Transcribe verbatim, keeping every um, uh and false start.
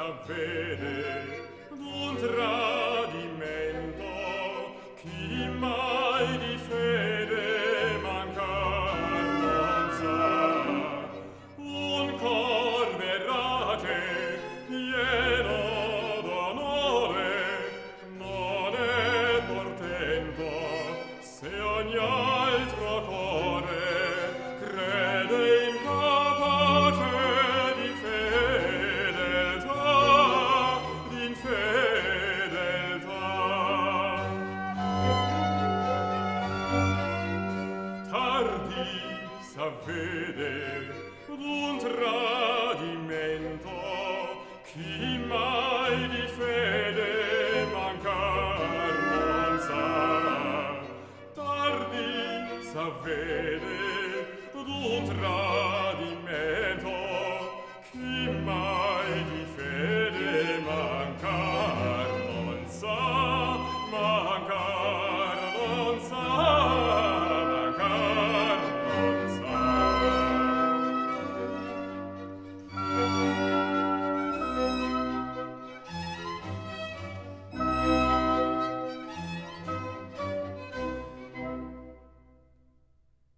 s'avvede d'un tradimento, chi mai di fede mancar non sa. Un cor verace, pieno d'onore, non è portento, se ogni altro core crede incapace di fedeltà, d'infedeltà. Tardi s'avvede d'un tradimento, chi mai di fede mancar non sa. Tardi s'avvede d'un tradimento,